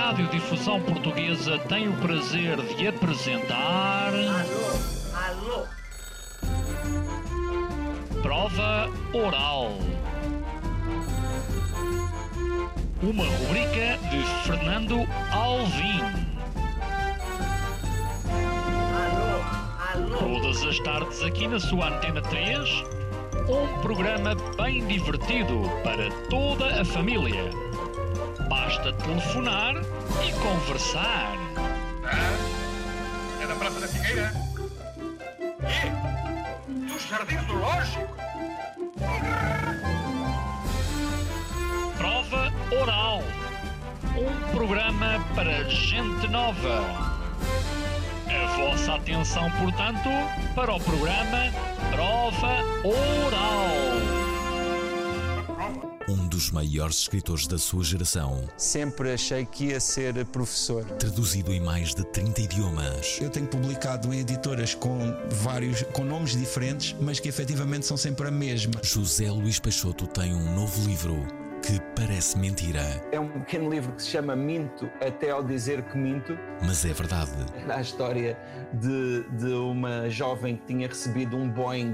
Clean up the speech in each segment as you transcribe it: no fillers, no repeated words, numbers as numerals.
Radiodifusão Portuguesa tem o prazer de apresentar... Alô? Prova Oral. Uma rubrica de Fernando Alvim. Alô? Todas as tardes aqui na sua Antena 3, um programa bem divertido para toda a família. Basta telefonar e conversar. É da Praça da Figueira? E? Dos Jardins Zoológicos? Prova Oral. Um programa para gente nova. A vossa atenção, portanto, para o programa Prova Oral. Um dos maiores escritores da sua geração. Sempre achei que ia ser professor. Traduzido em mais de 30 idiomas. Eu tenho publicado em editoras com nomes diferentes, mas que efetivamente são sempre a mesma. José Luís Peixoto tem um novo livro que parece mentira. É um pequeno livro que se chama Minto até ao dizer que minto. Mas é verdade. Era a história de uma jovem que tinha recebido um Boeing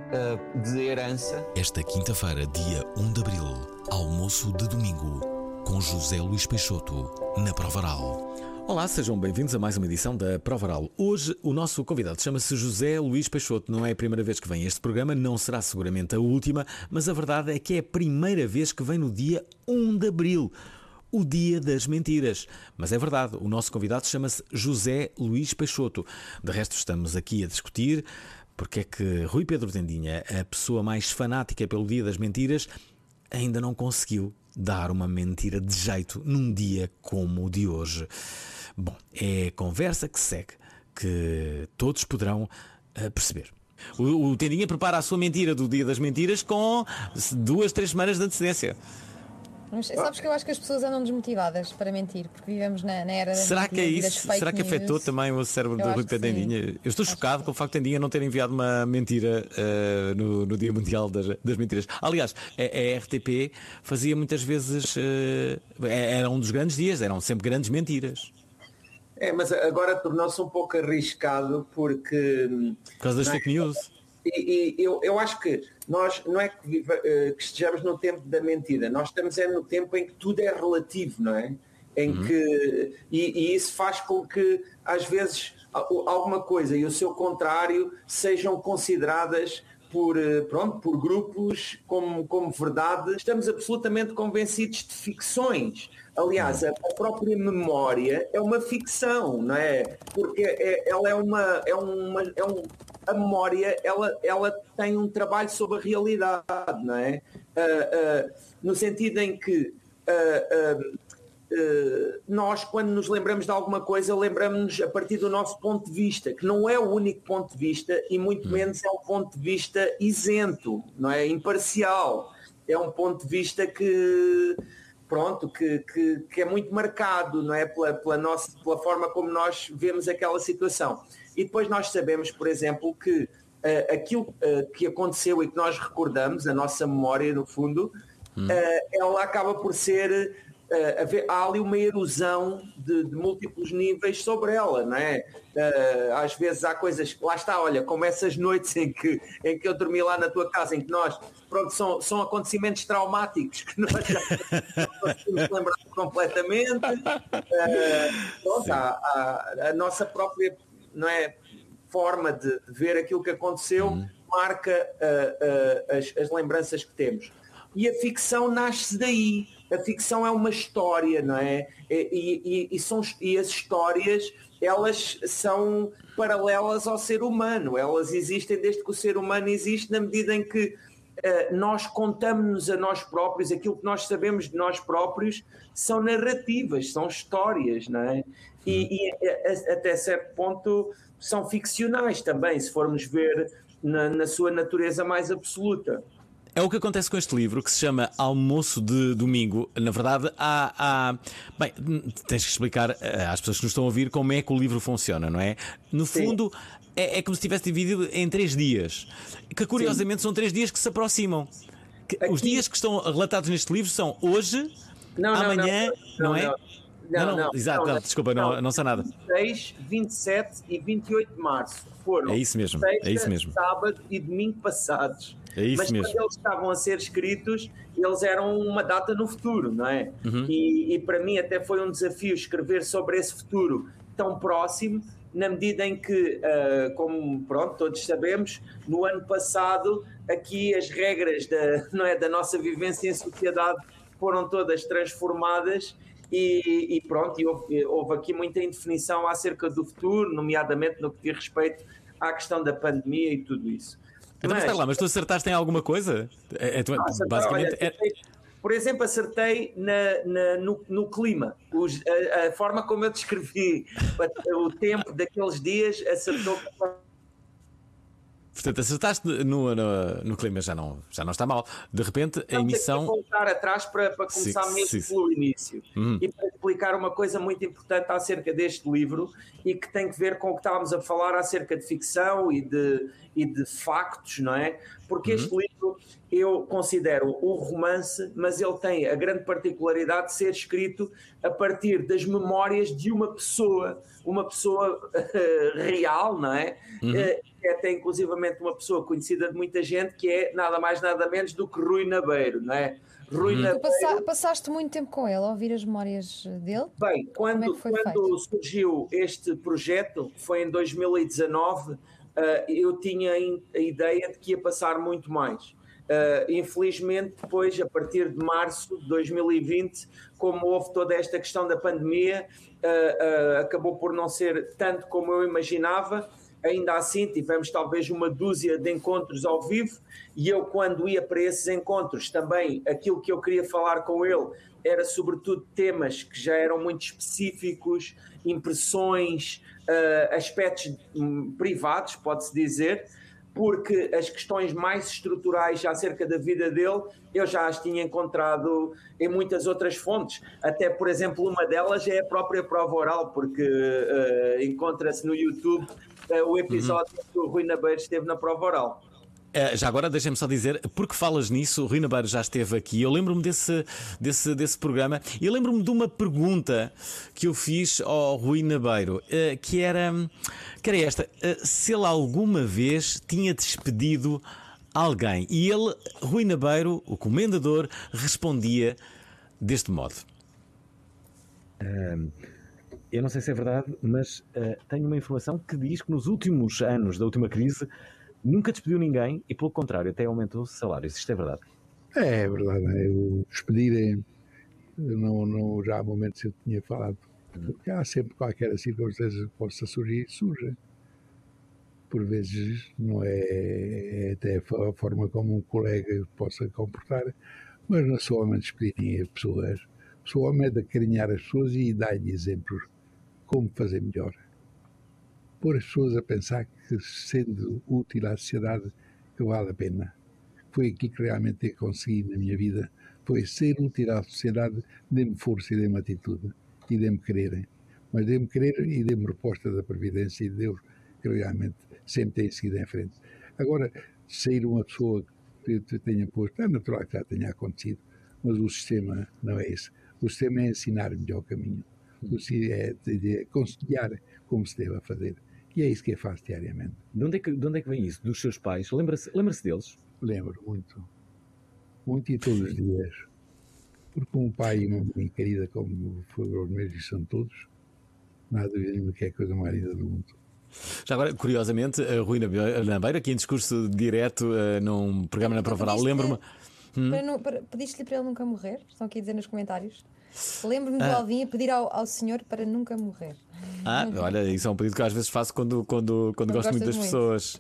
de herança. Esta quinta-feira, dia 1 de abril, almoço de domingo, com José Luís Peixoto, na Prova Oral. Olá, sejam bem-vindos a mais uma edição da Prova Oral. Hoje o nosso convidado chama-se José Luís Peixoto. Não é a primeira vez que vem a este programa, não será seguramente a última, mas a verdade é que é a primeira vez que vem no dia 1 de abril, o dia das mentiras. Mas é verdade, o nosso convidado chama-se José Luís Peixoto. De resto, estamos aqui a discutir porque é que Rui Pedro Tendinha, a pessoa mais fanática pelo dia das mentiras, ainda não conseguiu dar uma mentira de jeito num dia como o de hoje. Bom, é a conversa que segue que todos poderão perceber. O Tendinha prepara a sua mentira do dia das mentiras com 2-3 semanas de antecedência. Mas sabes que eu acho que as pessoas andam desmotivadas para mentir, porque vivemos na era da Será que é mentira, isso? Será que afetou também o cérebro do Rui Pedro Tendinha? Eu estou chocado com o facto de Tendinha não ter enviado uma mentira no Dia Mundial das Mentiras. Aliás, a RTP fazia muitas vezes... era um dos grandes dias, eram sempre grandes mentiras. Mas agora tornou-se um pouco arriscado porque... Por causa das fake news. E eu acho que nós não é que estejamos no tempo da mentira, nós estamos no tempo em que tudo é relativo, não é? Em que, e isso faz com que às vezes alguma coisa e o seu contrário sejam consideradas por grupos como verdade. Estamos absolutamente convencidos de ficções. Aliás, a própria memória é uma ficção, não é? Porque a memória, ela tem um trabalho sobre a realidade, não é? No sentido em que nós, quando nos lembramos de alguma coisa, lembramos-nos a partir do nosso ponto de vista, que não é o único ponto de vista e muito menos é um ponto de vista isento, não é? Imparcial. É um ponto de vista que é muito marcado, não é? Pela forma como nós vemos aquela situação. E depois nós sabemos, por exemplo, que aquilo que aconteceu e que nós recordamos, a nossa memória, no fundo, ela acaba por ser... há ali uma erosão de múltiplos níveis sobre ela, não é? Às vezes há coisas... Lá está, olha, como essas noites em que eu dormi lá na tua casa, em que nós... são acontecimentos traumáticos que nós já não conseguimos lembrar completamente. A nossa própria, não é, forma de ver aquilo que aconteceu marca as lembranças que temos. E a ficção nasce daí. A ficção é uma história, não é? E as histórias, elas são paralelas ao ser humano. Elas existem desde que o ser humano existe, na medida em que nós contamos-nos a nós próprios, aquilo que nós sabemos de nós próprios são narrativas, são histórias, não é? E até certo ponto são ficcionais também, se formos ver na sua natureza mais absoluta. É o que acontece com este livro, que se chama Almoço de Domingo. Na verdade, bem, tens que explicar às pessoas que nos estão a ouvir como é que o livro funciona, não é? No fundo, é como se tivesse dividido em 3 dias. Que curiosamente são 3 dias que se aproximam. Os dias que estão relatados neste livro são hoje, amanhã, não é? Exato, desculpa, não sei nada. 26, 27 e 28 de março foram É isso mesmo, sábado e domingo passados. É isso Mas mesmo. quando eles estavam a ser escritos, eles eram uma data no futuro, não é? E para mim até foi um desafio escrever sobre esse futuro tão próximo, na medida em que, como todos sabemos, no ano passado aqui as regras da nossa vivência em sociedade foram todas transformadas e houve aqui muita indefinição acerca do futuro, nomeadamente no que diz respeito à questão da pandemia e tudo isso. Mas tu acertaste em alguma coisa? Basicamente. Por exemplo, acertei no clima. A forma como eu descrevi o tempo daqueles dias, acertou. Portanto, acertaste no clima, já não está mal. De repente, a emissão. Vou voltar atrás para começar pelo início. E para explicar uma coisa muito importante acerca deste livro e que tem que ver com o que estávamos a falar acerca de ficção e de factos, não é? Porque este livro eu considero um romance, mas ele tem a grande particularidade de ser escrito a partir das memórias de uma pessoa real, não é? Até inclusivamente uma pessoa conhecida de muita gente, que é nada mais nada menos do que Rui Nabeiro, não é? Tu passaste muito tempo com ele a ouvir as memórias dele? Bem, quando surgiu este projeto, foi em 2019, eu tinha a ideia de que ia passar muito mais. Infelizmente, depois, a partir de março de 2020, como houve toda esta questão da pandemia, acabou por não ser tanto como eu imaginava. Ainda assim, tivemos talvez uma dúzia de encontros ao vivo e eu, quando ia para esses encontros, também aquilo que eu queria falar com ele era sobretudo temas que já eram muito específicos, impressões, aspectos privados, pode-se dizer, porque as questões mais estruturais acerca da vida dele eu já as tinha encontrado em muitas outras fontes. Até, por exemplo, uma delas é a própria prova oral, porque encontra-se no YouTube o episódio que o Rui Nabeiro esteve na prova oral. Já agora deixem-me só dizer, porque falas nisso, o Rui Nabeiro já esteve aqui. Eu lembro-me desse programa e eu lembro-me de uma pergunta que eu fiz ao Rui Nabeiro, que era esta: se ele alguma vez tinha despedido alguém. E ele, Rui Nabeiro, o comendador, respondia deste modo. Eu não sei se é verdade, mas tenho uma informação que diz que nos últimos anos da última crise nunca despediu ninguém e, pelo contrário, até aumentou os salários. Isto é verdade? É verdade. Eu despedir, já há momentos eu tinha falado, porque há sempre qualquer circunstância que possa surgir, surge. Por vezes não é até a forma como um colega possa comportar, mas não sou homem de despedir pessoas. Sou homem de acarinhar as pessoas e dar-lhe exemplos como fazer melhor. Pôr as pessoas a pensar que, sendo útil à sociedade, que vale a pena. Foi aqui que realmente eu consegui na minha vida, foi ser útil à sociedade, dê-me força e dê-me atitude, e dê-me querer. Mas dê-me querer e dê-me resposta da Previdência e de Deus, que realmente sempre tem seguido em frente. Agora, sair uma pessoa que tenha posto, é natural que já tenha acontecido, mas o sistema não é esse. O sistema é ensinar melhor o caminho. O sistema é aconselhar como se deve fazer. E é isso que eu faço diariamente. De onde é que vem isso? Dos seus pais? Lembra-se deles? Lembro muito. Muito e todos os dias. Porque um pai e uma mãe querida como foram os meus e são todos, nada de que é a coisa mais linda do mundo. Já agora, curiosamente, Rui Nabeiro, aqui em discurso direto num programa na Prova Oral, lembro-me... Pediste-lhe para ele nunca morrer? Estão aqui a dizer nos comentários. Lembro-me do Alvin a pedir ao senhor para nunca morrer. Olha, isso é um pedido que eu às vezes faço quando gosto muito das pessoas.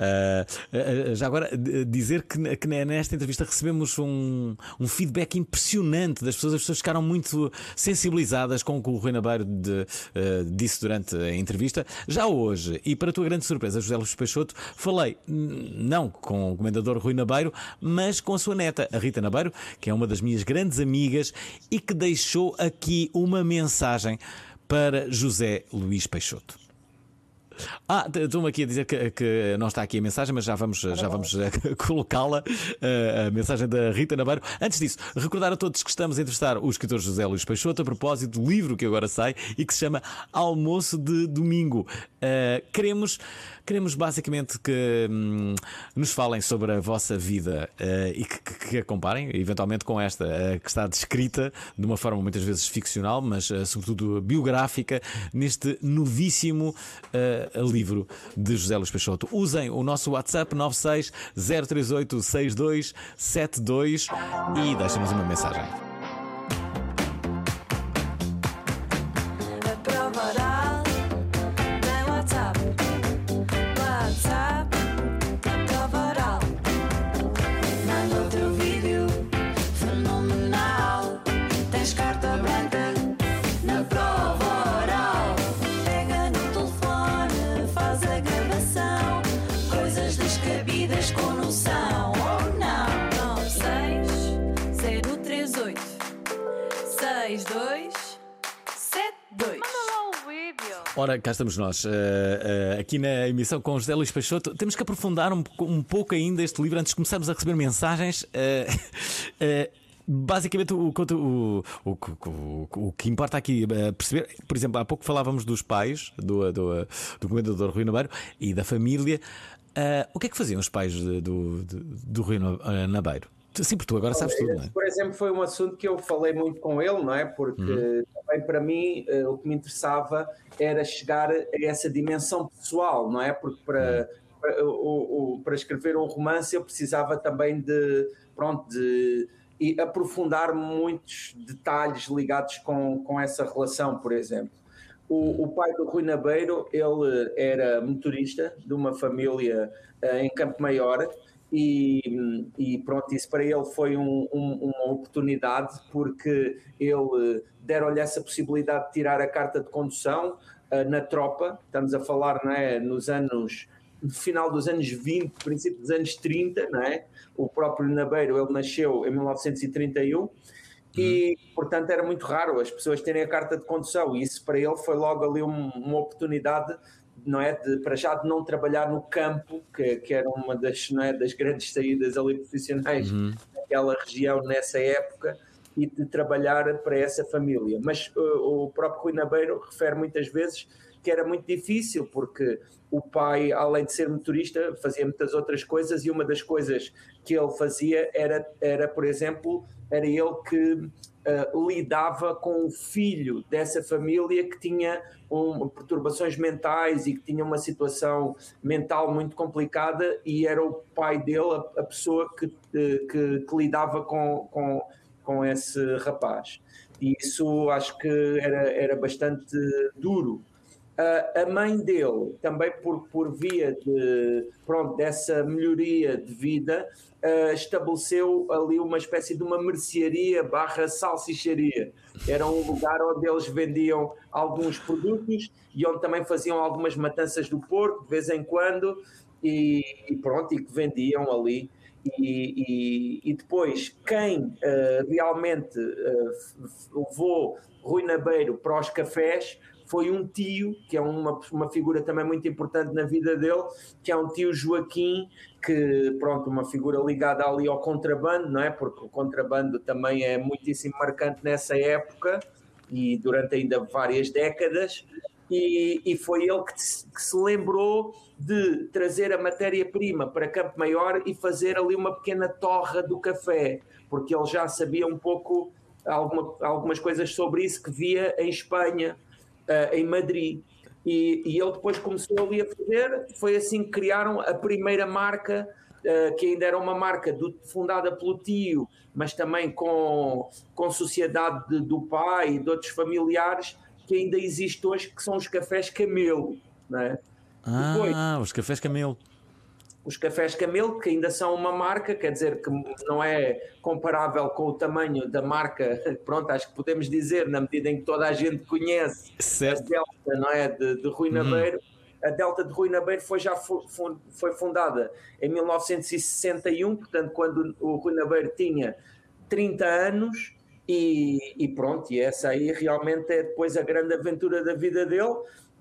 Já agora, dizer que nesta entrevista recebemos um feedback impressionante das pessoas. As pessoas ficaram muito sensibilizadas com o que o Rui Nabeiro disse durante a entrevista. Já hoje, e para a tua grande surpresa, José Luís Peixoto, falei não com o comendador Rui Nabeiro, mas com a sua neta, a Rita Nabeiro, que é uma das minhas grandes amigas e que deixou aqui uma mensagem para José Luís Peixoto. Estou-me aqui a dizer que não está aqui a mensagem, mas já vamos colocá-la, a mensagem da Rita Nabeiro. Antes disso, recordar a todos que estamos a entrevistar o escritor José Luís Peixoto a propósito do livro que agora sai e que se chama Almoço de Domingo. Queremos basicamente que nos falem sobre a vossa vida e que a comparem, eventualmente, com esta que está descrita de uma forma muitas vezes ficcional, mas sobretudo biográfica, neste novíssimo livro de José Luís Peixoto. Usem o nosso WhatsApp 96 038 6272 e deixem-nos uma mensagem. Ora, cá estamos nós, aqui na emissão com José Luís Peixoto. Temos que aprofundar um pouco ainda este livro antes de começarmos a receber mensagens. Basicamente, o que importa aqui perceber, por exemplo, há pouco falávamos dos pais do comendador Rui Nabeiro e da família. O que é que faziam os pais do Rui Nabeiro? Sim, porque tu agora sabes tudo, não é? Por exemplo, foi um assunto que eu falei muito com ele, não é? Porque também para mim o que me interessava era chegar a essa dimensão pessoal, não é? Porque para escrever um romance eu precisava também de aprofundar muitos detalhes ligados com essa relação, por exemplo. O pai do Rui Nabeiro, ele era motorista de uma família em Campo Maior. E pronto, isso para ele foi uma oportunidade, porque ele deram-lhe essa possibilidade de tirar a carta de condução na tropa. Estamos a falar, não é, no final dos anos 20, princípio dos anos 30, não é? O próprio Nabeiro, ele nasceu em 1931 e, portanto, era muito raro as pessoas terem a carta de condução, e isso para ele foi logo ali uma oportunidade, não é, para já de não trabalhar no campo, que era uma das grandes saídas ali profissionais naquela região nessa época, e de trabalhar para essa família. Mas o próprio Rui Nabeiro refere muitas vezes que era muito difícil, porque o pai, além de ser motorista, fazia muitas outras coisas, e uma das coisas que ele fazia era por exemplo, era ele que lidava com o filho dessa família que tinha perturbações mentais e que tinha uma situação mental muito complicada, e era o pai dele a pessoa que lidava com esse rapaz. E isso acho que era bastante duro. A mãe dele, também por via dessa melhoria de vida, estabeleceu ali uma espécie de uma mercearia / salsicharia. Era um lugar onde eles vendiam alguns produtos e onde também faziam algumas matanças do porco de vez em quando, e que vendiam ali. E depois, quem realmente levou Rui Nabeiro para os cafés foi um tio, que é uma figura também muito importante na vida dele, que é um tio Joaquim, que, uma figura ligada ali ao contrabando, não é? Porque o contrabando também é muitíssimo marcante nessa época e durante ainda várias décadas, e foi ele que se lembrou de trazer a matéria-prima para Campo Maior e fazer ali uma pequena torra do café, porque ele já sabia um pouco, algumas coisas sobre isso que via em Espanha, em Madrid, e ele depois começou ali a fazer. Foi assim que criaram a primeira marca, que ainda era uma marca fundada pelo tio, mas também com sociedade do pai e de outros familiares, que ainda existe hoje, que são os cafés Camelo, não é? Depois, os cafés Camelo. Os cafés Camelo, que ainda são uma marca, quer dizer que não é comparável com o tamanho da marca, acho que podemos dizer, na medida em que toda a gente conhece, certo, a Delta, não é, de Rui Nabeiro. A Delta de Rui Nabeiro foi fundada em 1961, portanto, quando o Rui Nabeiro tinha 30 anos, e essa aí realmente é depois a grande aventura da vida dele.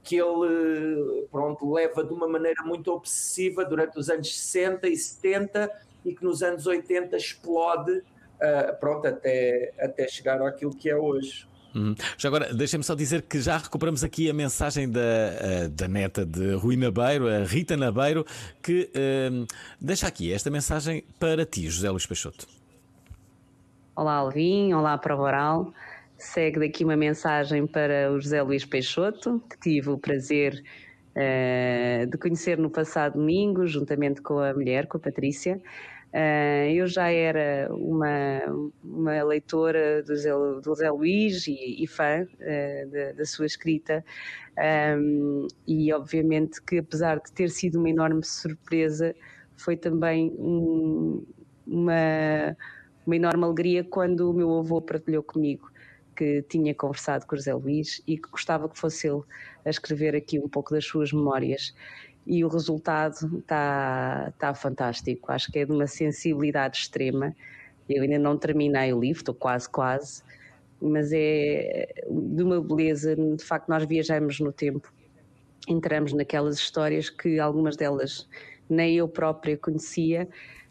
que ele leva de uma maneira muito obsessiva durante os anos 60 e 70 e que nos anos 80 explode até chegar àquilo que é hoje. Já agora, deixem-me só dizer que já recuperamos aqui a mensagem da neta de Rui Nabeiro, a Rita Nabeiro, que deixa aqui esta mensagem para ti, José Luís Peixoto. Olá, Alvin, olá, Prova Oral. Segue daqui uma mensagem para o José Luís Peixoto, que tive o prazer de conhecer no passado domingo, juntamente com a mulher, com a Patrícia. Eu já era uma leitora do José Luís e fã da sua escrita, e obviamente que, apesar de ter sido uma enorme surpresa, foi também uma enorme alegria quando o meu avô partilhou comigo que tinha conversado com o José Luís e que gostava que fosse ele a escrever aqui um pouco das suas memórias. E o resultado está fantástico. Acho que é de uma sensibilidade extrema. Eu ainda não terminei o livro, estou quase, mas é de uma beleza. De facto, nós viajamos no tempo, entramos naquelas histórias que algumas delas nem eu própria conhecia.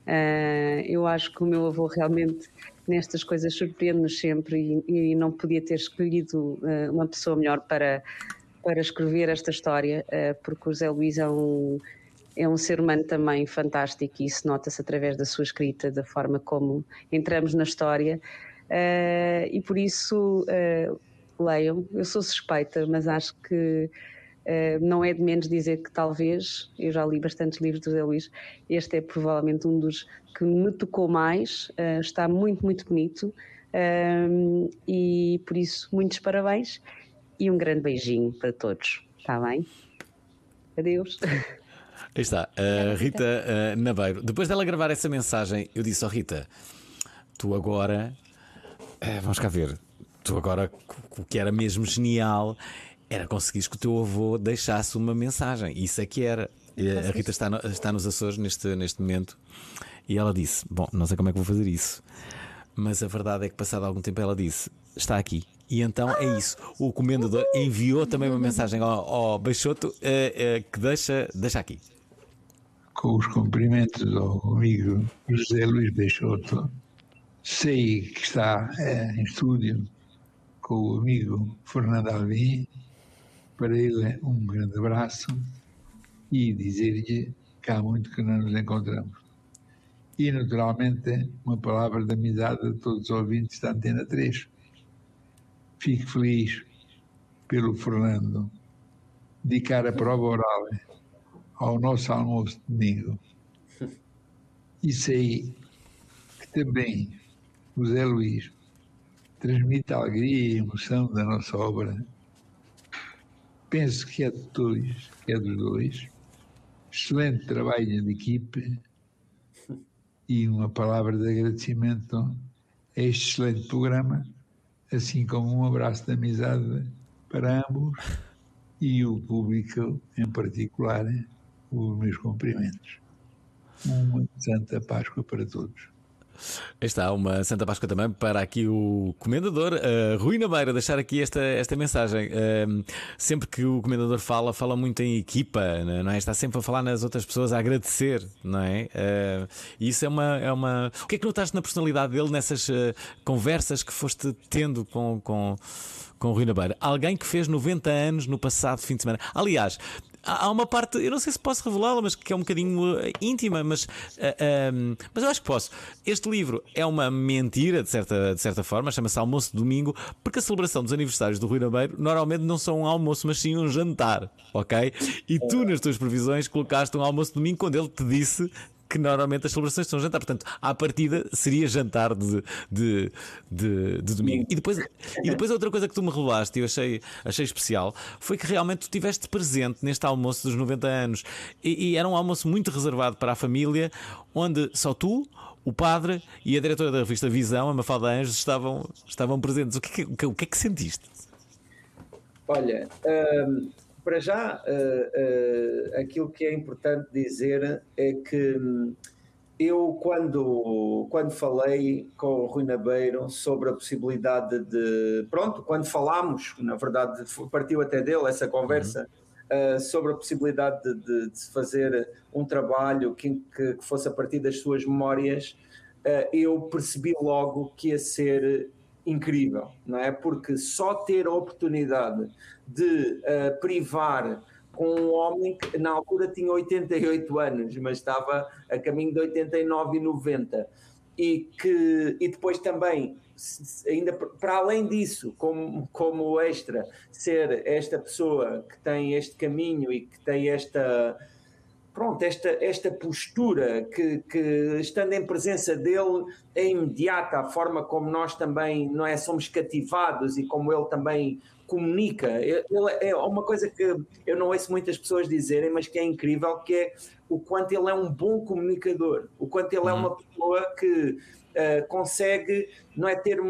Eu acho que o meu avô realmente nestas coisas surpreende-nos sempre e não podia ter escolhido uma pessoa melhor para escrever esta história, porque o José Luís é um ser humano também fantástico e isso nota-se através da sua escrita, da forma como entramos na história, e por isso leiam. Eu sou suspeita, mas acho que não é de menos dizer que talvez, eu já li bastantes livros do José Luís, este é provavelmente um dos que me tocou mais, está muito, muito bonito, e por isso muitos parabéns e um grande beijinho para todos, está bem? Adeus. Aí está, a Rita Nabeiro. Depois dela gravar essa mensagem, eu disse: Rita, tu agora, vamos cá ver, tu agora, o que era mesmo genial era conseguires que o teu avô deixasse uma mensagem. Isso é que era. A Rita está nos Açores neste momento e ela disse: bom, não sei como é que vou fazer isso, mas a verdade é que passado algum tempo ela disse: está aqui. E então é isso. O comendador enviou também uma mensagem ao Peixoto que deixa aqui. Com os cumprimentos ao amigo José Luís Peixoto, sei que está em estúdio com o amigo Fernando Alvim. Para ele um grande abraço e dizer-lhe que há muito que não nos encontramos. E naturalmente uma palavra de amizade a todos os ouvintes da Antena 3. Fico feliz pelo Fernando dedicar a prova oral ao nosso almoço de domingo. E sei que também o Zé Luís transmite a alegria e a emoção da nossa obra. Penso que é de todos, que é dos dois. Excelente trabalho de equipe e uma palavra de agradecimento a este excelente programa, assim como um abraço de amizade para ambos e o público em particular, os meus cumprimentos. Uma Santa Páscoa para todos. Está uma Santa Páscoa também para aqui o comendador Rui Nabeiro, deixar aqui esta mensagem. Sempre que o comendador fala muito em equipa, não é? Está sempre a falar nas outras pessoas, a agradecer, não é? E isso é uma... O que é que notaste na personalidade dele nessas conversas que foste tendo com o Rui Nabeiro? Alguém que fez 90 anos no passado fim de semana. Aliás, há uma parte, eu não sei se posso revelá-la, mas que é um bocadinho íntima, mas eu acho que posso. Este livro é uma mentira, de certa forma, chama-se Almoço de Domingo, porque a celebração dos aniversários do Rui Nabeiro normalmente não são um almoço, mas sim um jantar, ok? E tu, nas tuas previsões, colocaste um almoço de domingo quando ele te disse que normalmente as celebrações são jantar. Portanto, à partida seria jantar de domingo. E depois outra coisa que tu me revelaste e eu achei especial foi que realmente tu estiveste presente neste almoço dos 90 anos e era um almoço muito reservado para a família, onde só tu, o padre e a diretora da revista Visão, a Mafalda Anjos, estavam presentes. O que é que sentiste? Olha, para já, aquilo que é importante dizer é que eu quando falei com o Rui Nabeiro sobre a possibilidade de... Pronto, quando falámos, na verdade partiu até dele essa conversa, sobre a possibilidade de se fazer um trabalho que fosse a partir das suas memórias, eu percebi logo que ia ser incrível, não é? Porque só ter a oportunidade de privar com um homem que na altura tinha 88 anos, mas estava a caminho de 89 e 90, e depois também, ainda para além disso, como extra, ser esta pessoa que tem este caminho e que tem esta postura que estando em presença dele é imediata, a forma como nós também, não é, somos cativados e como ele também comunica. É uma coisa que eu não ouço muitas pessoas dizerem, mas que é incrível, que é o quanto ele é um bom comunicador, o quanto ele é uma pessoa que consegue, não é, ter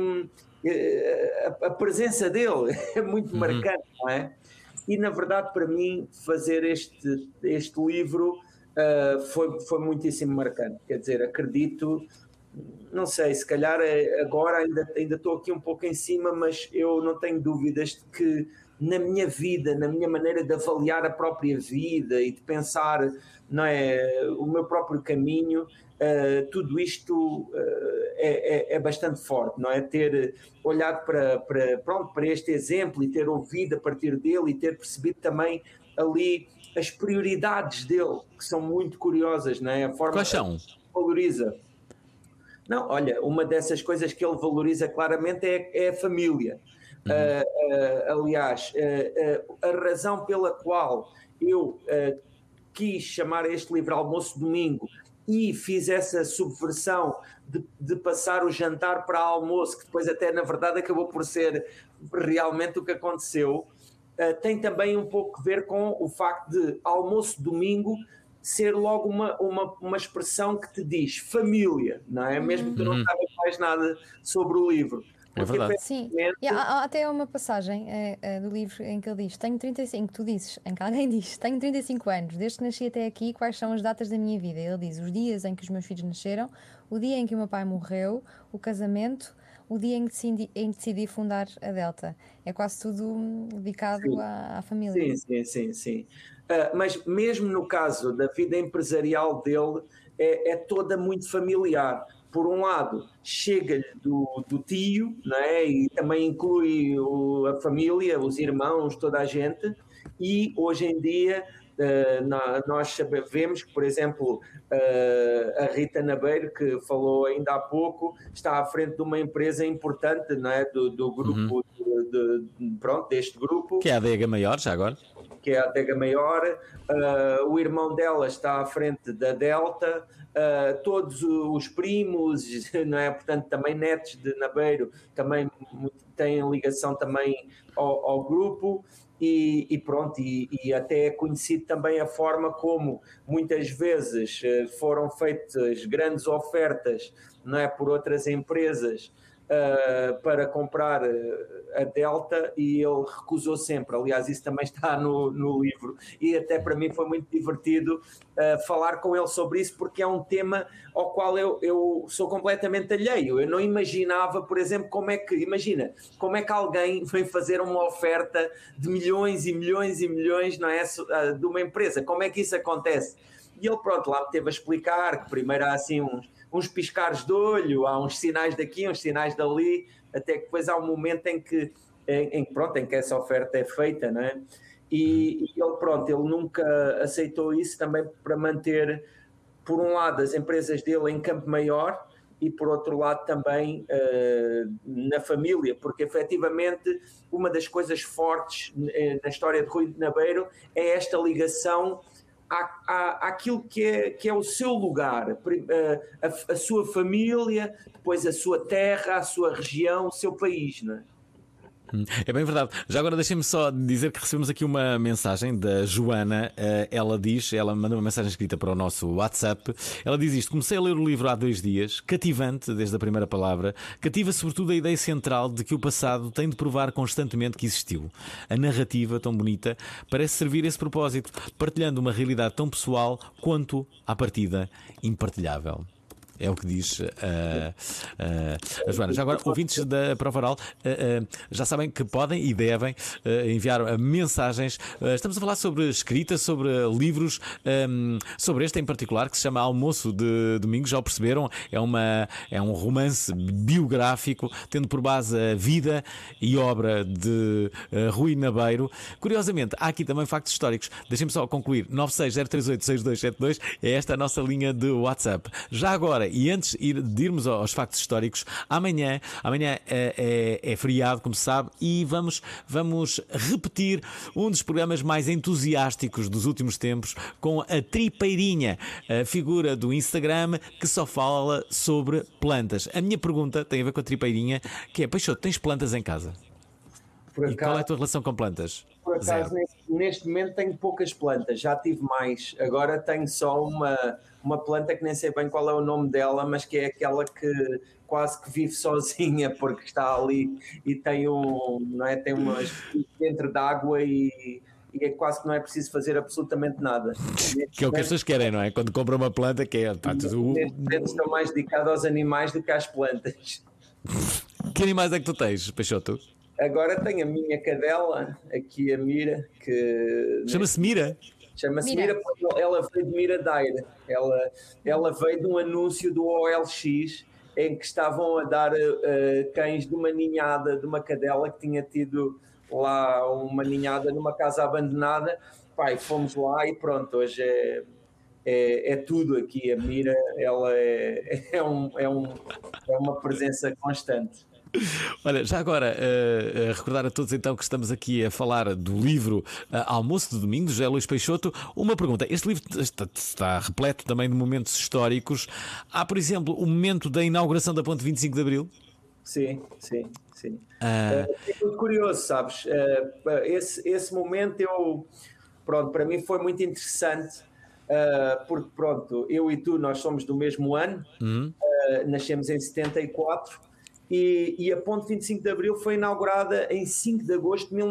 a presença dele é muito marcante, não é? E na verdade para mim fazer este livro foi muitíssimo marcante, quer dizer, acredito, não sei, se calhar agora ainda estou aqui um pouco em cima, mas eu não tenho dúvidas de que na minha vida, na minha maneira de avaliar a própria vida e de pensar, não é, o meu próprio caminho, tudo isto é bastante forte, não é? Ter olhado para este exemplo e ter ouvido a partir dele e ter percebido também ali as prioridades dele, que são muito curiosas, não é? A forma Quais são? que ele valoriza. Não, olha, uma dessas coisas que ele valoriza claramente é a família. Aliás, a razão pela qual eu quis chamar este livro Almoço Domingo e fiz essa subversão de passar o jantar para almoço, que depois até na verdade acabou por ser realmente o que aconteceu, tem também um pouco a ver com o facto de almoço domingo ser logo uma expressão que te diz família, não é? Mesmo que tu não saibas mais nada sobre o livro. É verdade. Sim, e há até uma passagem do livro em que ele diz, em que alguém diz, tenho 35 anos, desde que nasci até aqui, quais são as datas da minha vida? Ele diz, os dias em que os meus filhos nasceram, o dia em que o meu pai morreu, o casamento, o dia em que decidi fundar a Delta. É quase tudo dedicado à família. Sim. Mas mesmo no caso da vida empresarial dele, é toda muito familiar. Por um lado, chega-lhe do tio, não é? E também inclui a família, os irmãos, toda a gente, e hoje em dia nós sabemos que, por exemplo, a Rita Nabeiro, que falou ainda há pouco, está à frente de uma empresa importante, não é? Do grupo, deste grupo. Que é a Adega Maior, já agora? Que é a Adega Maior, o irmão dela está à frente da Delta, todos os primos, não é? Portanto, também netos de Nabeiro também têm ligação também ao grupo. E pronto, e até é conhecido também a forma como muitas vezes foram feitas grandes ofertas, não é, por outras empresas para comprar a Delta, e ele recusou sempre. Aliás, isso também está no livro, e até para mim foi muito divertido falar com ele sobre isso, porque é um tema ao qual eu sou completamente alheio. Eu não imaginava, por exemplo, como é que alguém vem fazer uma oferta de milhões e milhões e milhões, não é, de uma empresa. Como é que isso acontece? E ele, pronto, lá me teve a explicar que primeiro há assim uns piscares de olho, há uns sinais daqui, uns sinais dali, até que depois há um momento em que essa oferta é feita, não é? E ele nunca aceitou isso, também para manter, por um lado, as empresas dele em Campo Maior e, por outro lado, também na família, porque efetivamente uma das coisas fortes na história de Rui Nabeiro é esta ligação àquilo que é o seu lugar, a sua família, depois a sua terra, a sua região, o seu país, não é? É bem verdade. Já agora deixem-me só dizer que recebemos aqui uma mensagem da Joana. Ela manda uma mensagem escrita para o nosso WhatsApp. Ela diz isto: comecei a ler o livro há 2 dias, cativante desde a primeira palavra. Cativa sobretudo a ideia central de que o passado tem de provar constantemente que existiu. A narrativa tão bonita parece servir esse propósito, partilhando uma realidade tão pessoal quanto, à partida, impartilhável. é o que diz a Joana. Já agora, ouvintes da Prova Oral, já sabem que podem e devem enviar mensagens. Estamos a falar sobre escrita, sobre livros, sobre este em particular, que se chama Almoço de Domingo. Já o perceberam? É um romance biográfico, tendo por base a vida e obra de Rui Nabeiro. Curiosamente, há aqui também factos históricos. Deixem-me só concluir. 960386272 é esta a nossa linha de WhatsApp. Já agora, e antes de irmos aos factos históricos, amanhã é feriado, como se sabe, e vamos repetir um dos programas mais entusiásticos dos últimos tempos com a Tripeirinha, a figura do Instagram que só fala sobre plantas. A minha pergunta tem a ver com a Tripeirinha, que é: Peixoto, tens plantas em casa? E qual é a tua relação com plantas? Por acaso, neste momento tenho poucas plantas, já tive mais. Agora tenho só uma planta que nem sei bem qual é o nome dela, mas que é aquela que quase que vive sozinha, porque está ali e tem tem umas dentro d'água e é quase que não é preciso fazer absolutamente nada. Que é o que as pessoas querem, não é? Quando compram uma planta, que é... Neste momento estou mais dedicado aos animais do que às plantas. Que animais é que tu tens, Peixoto? Agora tenho a minha cadela, aqui a Mira, que... Chama-se Mira? Chama-se Mira porque ela veio de Miradeira. Ela veio de um anúncio do OLX em que estavam a dar cães de uma ninhada, de uma cadela que tinha tido lá uma ninhada numa casa abandonada. Pai, fomos lá e pronto, hoje é tudo aqui. A Mira, ela é uma presença constante. Olha, já agora, recordar a todos então que estamos aqui a falar do livro Almoço de Domingo, de José Luís Peixoto. Uma pergunta: este livro está repleto também de momentos históricos. Há, por exemplo, o momento da inauguração da Ponte 25 de Abril? Sim. É muito curioso, sabes? Esse momento para mim foi muito interessante, porque pronto, eu e tu, nós somos do mesmo ano, nascemos em 74. E a Ponte 25 de Abril foi inaugurada em 5 de agosto de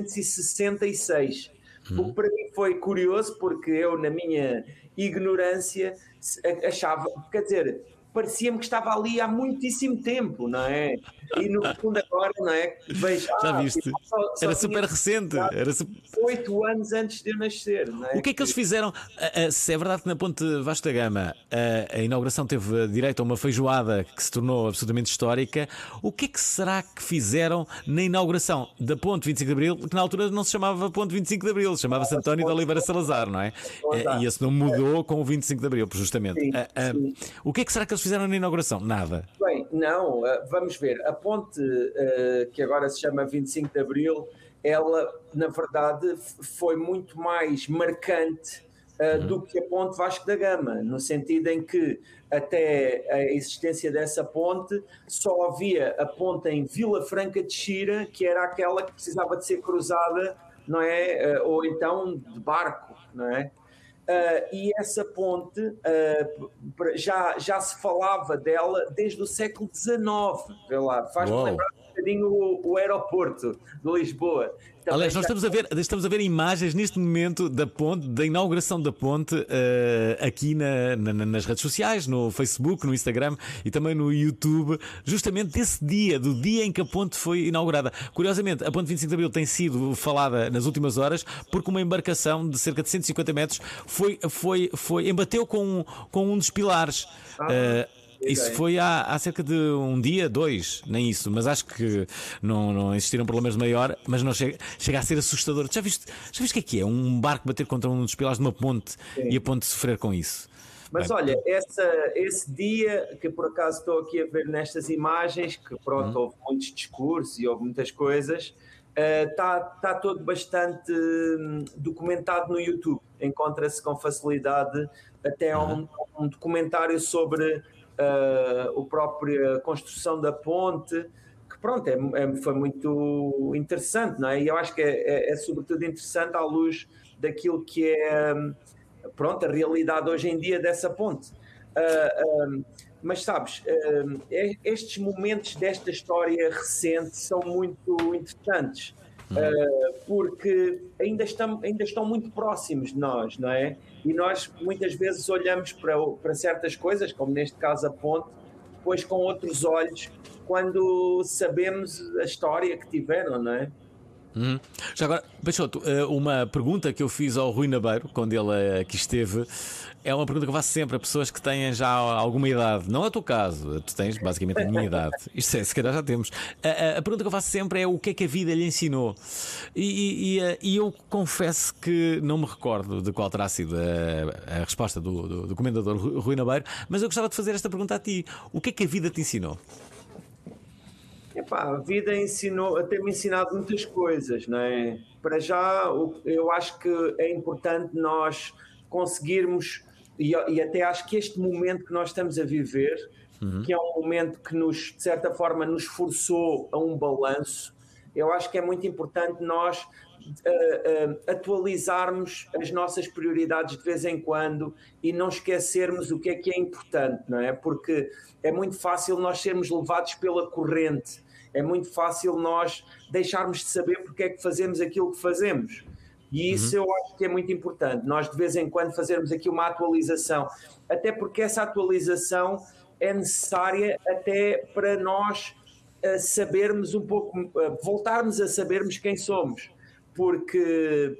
1966. O que para mim foi curioso, porque eu, na minha ignorância, achava, quer dizer, parecia-me que estava ali há muitíssimo tempo, não é? E no fundo agora, não é? Vejo, já viste? Era super recente. Era 8 anos antes de eu nascer, não é? O que é que eles fizeram? Se é verdade que na Ponte Vasco da Gama a inauguração teve direito a uma feijoada que se tornou absolutamente histórica, o que é que será que fizeram na inauguração da Ponte 25 de Abril, que na altura não se chamava Ponte 25 de Abril, chamava-se António de Oliveira Salazar, não é? E esse nome mudou com o 25 de Abril, justamente. Sim. O que é que será que eles fizeram na inauguração? Nada. Bem, não, vamos ver. A ponte que agora se chama 25 de Abril, ela, na verdade, foi muito mais marcante do que a ponte Vasco da Gama, no sentido em que até a existência dessa ponte só havia a ponte em Vila Franca de Xira, que era aquela que precisava de ser cruzada, não é? Ou então de barco, não é? E essa ponte já se falava dela desde o século XIX. Vê lá, faz-me lembrar um bocadinho o aeroporto de Lisboa. Também. Aliás, nós estamos a ver imagens neste momento da ponte, da inauguração da ponte, aqui nas redes sociais, no Facebook, no Instagram e também no YouTube, justamente desse dia, do dia em que a ponte foi inaugurada. Curiosamente, a ponte 25 de Abril tem sido falada nas últimas horas porque uma embarcação de cerca de 150 metros embateu com um dos pilares. Isso foi há cerca de um dia, 2, nem isso, mas acho que não existiram problemas de maior, mas não chega a ser assustador. Já viste o que é? Um barco bater contra um dos pilares de uma ponte e a ponte sofrer com isso? Mas olha, esse dia, que por acaso estou aqui a ver nestas imagens, que pronto, houve muitos discursos e houve muitas coisas, está todo bastante documentado no YouTube. Encontra-se com facilidade até um documentário sobre a própria construção da ponte, que pronto, foi muito interessante, não é? E eu acho que é sobretudo interessante à luz daquilo que é pronto, a realidade hoje em dia dessa ponte. Mas sabes, estes momentos desta história recente são muito interessantes. porque ainda estão muito próximos de nós, não é? E nós muitas vezes olhamos para certas coisas, como neste caso a ponte, depois com outros olhos, quando sabemos a história que tiveram, não é? Já agora, Peixoto, uma pergunta que eu fiz ao Rui Nabeiro quando ele aqui esteve é uma pergunta que eu faço sempre a pessoas que têm já alguma idade. Não é o teu caso, tu tens basicamente a minha idade. Isto se calhar já temos. A pergunta que eu faço sempre é o que é que a vida lhe ensinou. E eu confesso que não me recordo de qual terá sido a resposta do comendador Rui Nabeiro, mas eu gostava de fazer esta pergunta a ti. O que é que a vida te ensinou? A vida tem-me ensinado muitas coisas, não é? Para já, eu acho que é importante nós conseguirmos, e até acho que este momento que nós estamos a viver, que é um momento que de certa forma, nos forçou a um balanço, eu acho que é muito importante nós atualizarmos as nossas prioridades de vez em quando e não esquecermos o que é importante, não é? Porque é muito fácil nós sermos levados pela corrente, é muito fácil nós deixarmos de saber porque é que fazemos aquilo que fazemos. E isso eu acho que é muito importante, nós de vez em quando fazermos aqui uma atualização, até porque essa atualização é necessária até para nós sabermos um pouco, voltarmos a sabermos quem somos. Porque,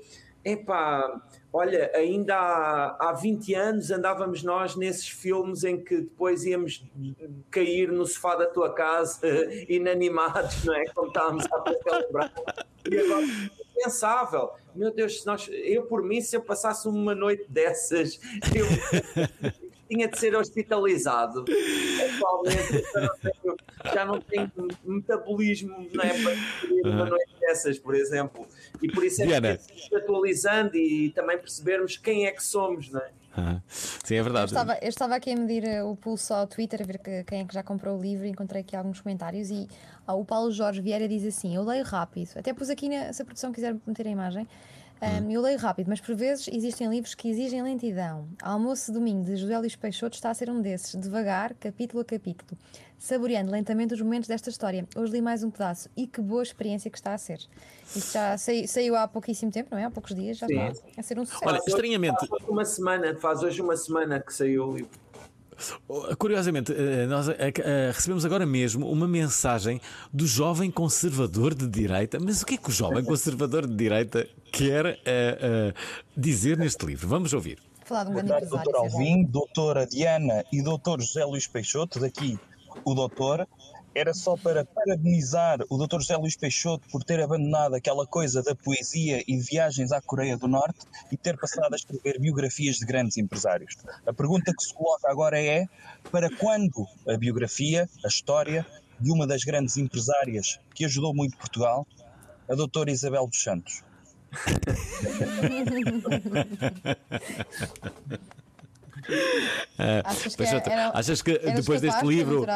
olha, ainda há 20 anos andávamos nós nesses filmes em que depois íamos cair no sofá da tua casa inanimados, não é? Como estávamos a lembrar. E agora é impensável. Meu Deus, eu por mim, se eu passasse uma noite dessas, eu tinha de ser hospitalizado. Atualmente já não tenho metabolismo, não é, para ter uma noite dessas, por exemplo. E por isso é que atualizando e também percebermos quem é que somos, não é? Sim, é verdade. Eu estava aqui a medir o pulso ao Twitter, a ver quem é que já comprou o livro, e encontrei aqui alguns comentários. E o Paulo Jorge Vieira diz assim: eu leio rápido, até pus aqui, se a produção quiser meter a imagem. Eu leio rápido, mas por vezes existem livros que exigem lentidão. Almoço de Domingo, de José Luís Peixoto, está a ser um desses, devagar, capítulo a capítulo, saboreando lentamente os momentos desta história. Hoje li mais um pedaço e que boa experiência que está a ser. Isto já saiu há pouquíssimo tempo, não é? Há poucos dias, já está a ser um sucesso. Olha, estranhamente, faz hoje uma semana que saiu o livro. Curiosamente, nós recebemos agora mesmo uma mensagem do jovem conservador de direita. Mas o que é que o jovem conservador de direita quer dizer neste livro? Vamos ouvir. Falar de um grande empresário. Doutor Alvim, doutora Diana e doutor José Luís Peixoto, daqui o doutor. Era só para parabenizar o Dr. José Luís Peixoto por ter abandonado aquela coisa da poesia e viagens à Coreia do Norte e ter passado a escrever biografias de grandes empresários. A pergunta que se coloca agora é: para quando a biografia, a história de uma das grandes empresárias que ajudou muito Portugal, a doutora Isabel dos Santos? Achas que depois deste livro...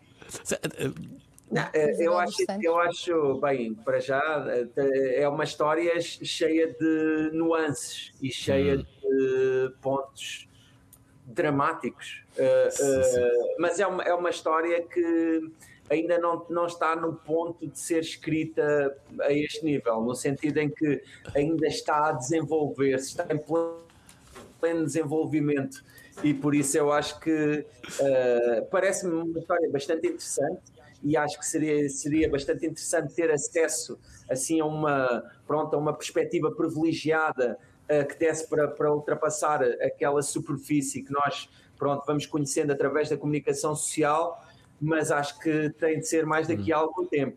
Não, eu acho bem, para já é uma história cheia de nuances e cheia de pontos dramáticos, mas é uma história que ainda não está no ponto de ser escrita a este nível, no sentido em que ainda está a desenvolver-se, está em pleno desenvolvimento. E por isso eu acho que parece-me uma história bastante interessante e acho que seria bastante interessante ter acesso assim, a uma perspectiva privilegiada que desse para ultrapassar aquela superfície que nós vamos conhecendo através da comunicação social, mas acho que tem de ser mais daqui a algum tempo.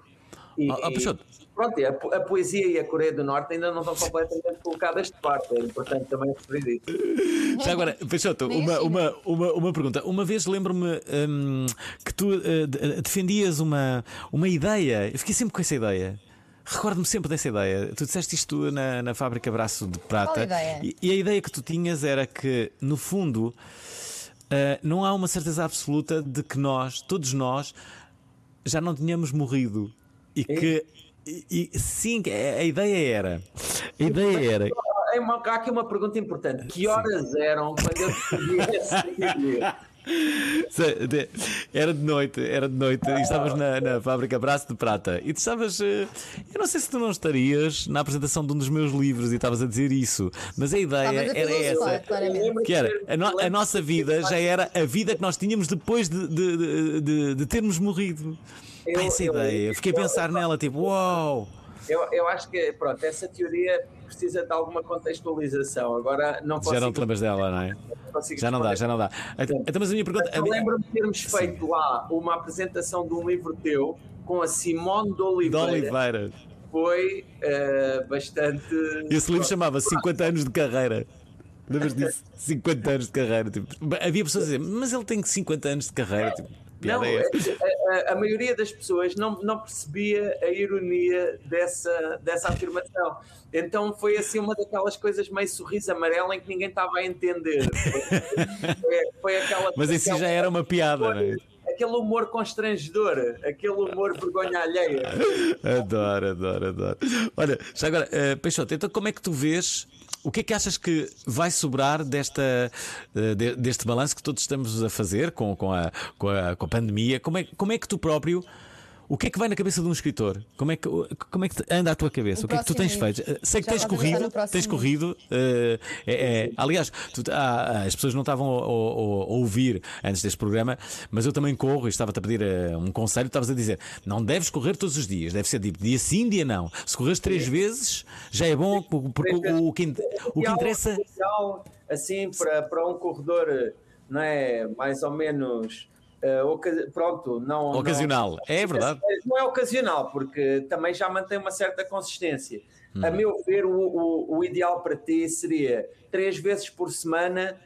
A poesia e a Coreia do Norte ainda não estão completamente colocadas de parte, é importante também referir isso. Já agora, Peixoto, uma pergunta. Uma vez lembro-me que tu defendias uma ideia, eu fiquei sempre com essa ideia. Recordo-me sempre dessa ideia. Tu disseste isto na fábrica Braço de Prata. Qual ideia? E a ideia que tu tinhas era que, no fundo, não há uma certeza absoluta de que todos nós, já não tínhamos morrido. E que sim, a ideia era. Há aqui uma pergunta importante. Que horas eram quando eu escrevi esse livro? Era de noite, e estavas na fábrica Braço de Prata e tu estavas, eu não sei se tu não estarias na apresentação de um dos meus livros e estavas a dizer isso, mas a ideia era essa, que era a nossa vida já era a vida que nós tínhamos depois de termos morrido. Essa ideia, fiquei a pensar nela, tipo, uau! Eu acho que, pronto, essa teoria precisa de alguma contextualização. Agora não consigo... Já não te lembras dela, não é? Já não dá. Então, mas a minha pergunta... Eu lembro-me de termos feito lá uma apresentação de um livro teu com a Simone de Oliveira. Foi bastante... Esse livro chamava 50 anos de carreira. Lembras disso? 50 anos de carreira. Tipo, havia pessoas a dizer, mas ele tem 50 anos de carreira. Tipo, não, a maioria das pessoas não percebia a ironia dessa afirmação. Então foi assim uma daquelas coisas meio sorriso amarelo em que ninguém estava a entender. Foi aquela, mas em si já era uma piada, não é? Aquele humor constrangedor, aquele humor vergonha alheia. Adoro. Olha, já agora, Peixoto, então como é que tu vês? O que é que achas que vai sobrar deste balanço que todos estamos a fazer com a pandemia? Como é que tu próprio... O que é que vai na cabeça de um escritor? Como é que anda a tua cabeça? O que é que tu tens feito? Sei que tens corrido. Aliás, as pessoas não estavam a ouvir antes deste programa, mas eu também corro e estava-te a pedir um conselho. Estavas a dizer, não deves correr todos os dias, deve ser tipo dia sim, dia não. Se corres 3 vezes, já é bom, porque o que interessa... Assim, para um corredor, não é, mais ou menos... pronto, não ocasional, é verdade. Não é ocasional, porque também já mantém uma certa consistência. A meu ver, o ideal para ti seria 3 vezes por semana,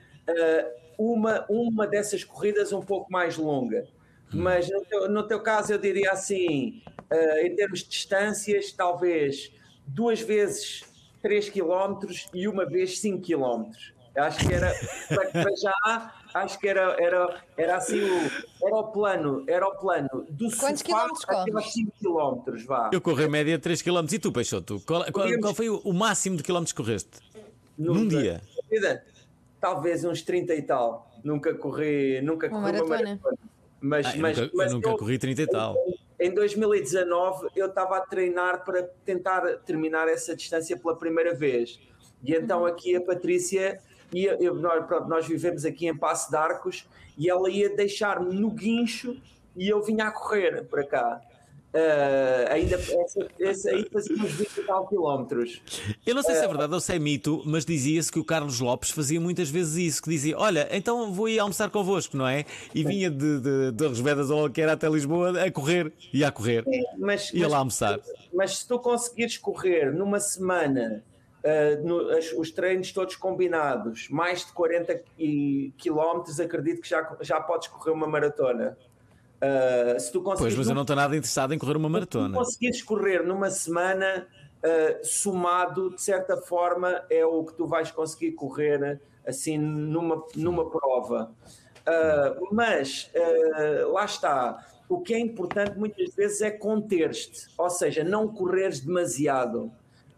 uma dessas corridas um pouco mais longa. Mas no teu caso eu diria assim, em termos de distâncias, talvez 2 vezes 3 km e 1 vez 5 km. Acho que era para já. Acho que era assim era o plano do quantos quilómetros até aos 5 km, vá. Eu corri em média 3 km. E tu, Peixoto? Qual foi o máximo de quilómetros que correste? Num dia? Talvez uns 30 e tal. Nunca corri uma maratona. Mas nunca corri 30 e tal. Em 2019 eu estava a treinar para tentar terminar essa distância pela primeira vez. E então aqui a Patrícia... E nós vivemos aqui em Passo de Arcos e ela ia deixar-me no guincho e eu vinha a correr para cá. Ainda aí fazíamos 20 e tal quilómetros. Eu não sei se é verdade ou se é mito, mas dizia-se que o Carlos Lopes fazia muitas vezes isso, que dizia, olha, então vou ir almoçar convosco, não é? E vinha de Torres Vedras ou o que era até Lisboa a correr, ia ia lá almoçar. Mas se tu conseguires correr numa semana... os treinos todos combinados, mais de 40 km, acredito que já podes correr uma maratona. Se tu pois, mas eu não estou nada interessado em correr uma maratona. Se tu conseguires correr numa semana, somado, de certa forma, é o que tu vais conseguir correr assim numa prova. Mas lá está. O que é importante muitas vezes é conter-te, ou seja, não correres demasiado.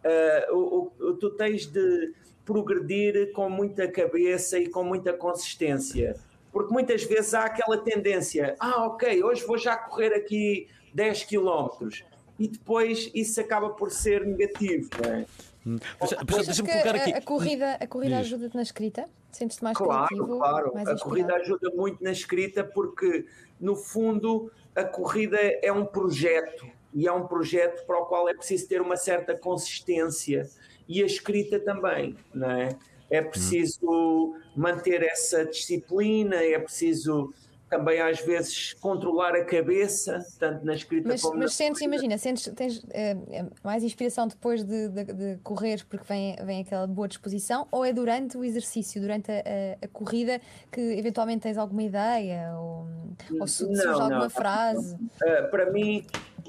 Tu tens de progredir com muita cabeça e com muita consistência, porque muitas vezes há aquela tendência, ok, hoje vou já correr aqui 10 km e depois isso acaba por ser negativo, não é? Deixa-me colocar aqui. A corrida ajuda-te na escrita? Sentes-te mais criativo? Claro, mais a corrida ajuda muito na escrita porque no fundo a corrida é um projeto. E é um projeto para o qual é preciso ter uma certa consistência e a escrita também, não é? É preciso manter essa disciplina, é preciso também às vezes controlar a cabeça, tanto na escrita como na... Mas tens mais inspiração depois de correr porque vem aquela boa disposição, ou é durante o exercício, durante a corrida, que eventualmente tens alguma ideia ou surge alguma frase? Para mim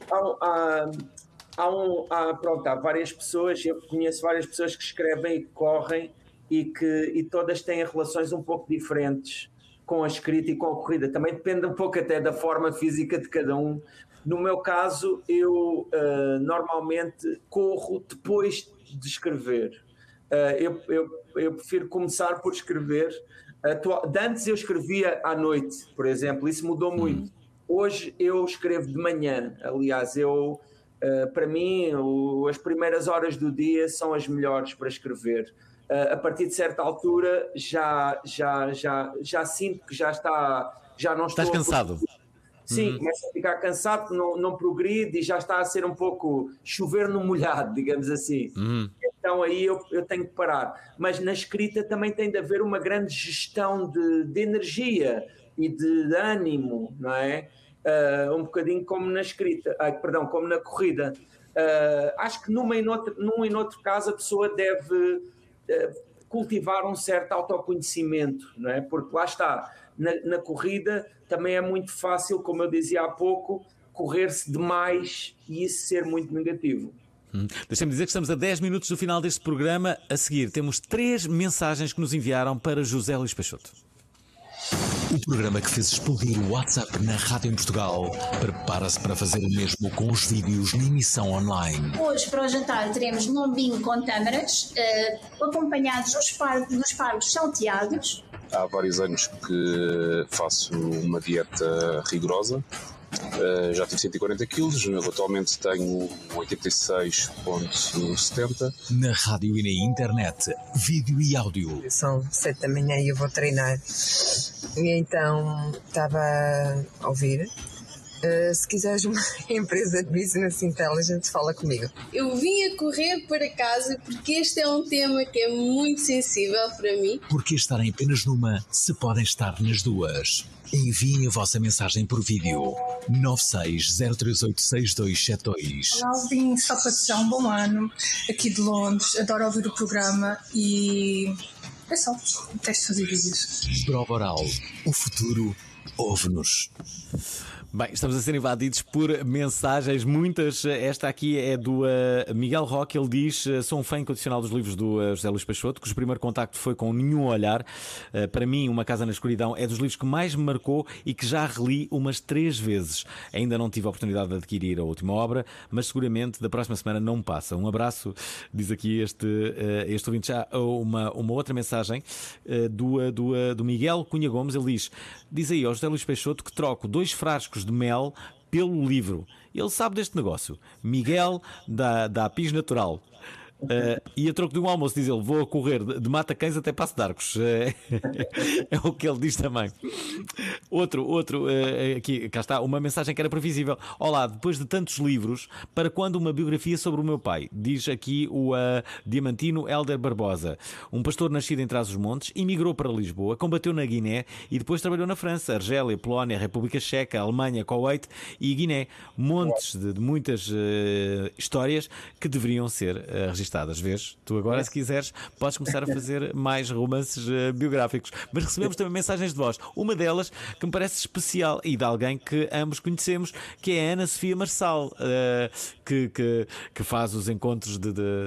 há várias pessoas, eu conheço várias pessoas que escrevem e que correm e todas têm relações um pouco diferentes com a escrita e com a corrida. Também depende um pouco até da forma física de cada um. No meu caso, eu normalmente corro depois de escrever. Eu prefiro começar por escrever De antes eu escrevia à noite, por exemplo, isso mudou muito. Hoje eu escrevo de manhã. Aliás, para mim, as primeiras horas do dia são as melhores para escrever. A partir de certa altura já sinto que já não estou... Estás cansado? Sim, começo a ficar cansado, que não progride e já está a ser um pouco chover no molhado, digamos assim. Então aí eu tenho que parar. Mas na escrita também tem de haver uma grande gestão de energia e de ânimo, não é? Um bocadinho como na escrita, como na corrida. Acho que num e noutro caso a pessoa deve cultivar um certo autoconhecimento, não é? Porque lá está, na corrida também é muito fácil, como eu dizia há pouco, correr-se demais e isso ser muito negativo. Deixa-me dizer que estamos a 10 minutos do final deste programa. A seguir temos 3 mensagens que nos enviaram para José Luís Peixoto. O programa que fez explodir o WhatsApp na rádio em Portugal prepara-se para fazer o mesmo com os vídeos na emissão online. Hoje para o jantar teremos lombinho com tâmaras, acompanhados dos pargos salteados. Há vários anos que faço uma dieta rigorosa. Já tive 140 quilos, atualmente tenho 86,70. Na rádio e na internet, vídeo e áudio. São 7 da manhã e eu vou treinar. E então estava a ouvir. Se quiseres uma empresa de Business Intelligence, fala comigo. Eu vim a correr para casa porque este é um tema que é muito sensível para mim. Porque estarem apenas numa, se podem estar nas duas. Enviem a vossa mensagem por vídeo 960386272. Olá, Alvin, só para desejar um bom ano aqui de Londres. Adoro ouvir o programa e é só, detesto fazer vídeos. Prova Oral, o futuro ouve-nos. Bem, estamos a ser invadidos por mensagens, muitas. Esta aqui é do Miguel Roque. Ele diz: sou um fã incondicional dos livros do José Luís Peixoto, cujo primeiro contacto foi com Nenhum Olhar. Para mim, Uma Casa na Escuridão é dos livros que mais me marcou e que já reli umas 3 vezes. Ainda não tive a oportunidade de adquirir a última obra, mas seguramente da próxima semana não me passa. Um abraço, diz aqui este ouvinte. Já uma outra mensagem do Miguel Cunha Gomes. Ele diz aí ao José Luís Peixoto que troco 2 frascos de mel pelo livro. Ele sabe deste negócio. Miguel da Apis Natural. E a troco de um almoço, diz ele, vou a correr de Mata-Cães até Passo de Arcos. É o que ele diz também. Outro aqui, cá está, uma mensagem que era previsível. Olá, depois de tantos livros, para quando uma biografia sobre o meu pai? Diz aqui o diamantino Hélder Barbosa. Um pastor nascido em Trás-os-Montes, emigrou para Lisboa, combateu na Guiné e depois trabalhou na França, Argélia, Polónia, República Checa, Alemanha, Kuwait e Guiné. Montes de muitas histórias que deveriam ser registradas. Vês? Tu agora, se quiseres, podes começar a fazer mais romances biográficos. Mas recebemos também mensagens de voz. Uma delas que me parece especial e de alguém que ambos conhecemos, que é a Ana Sofia Marçal, que faz os encontros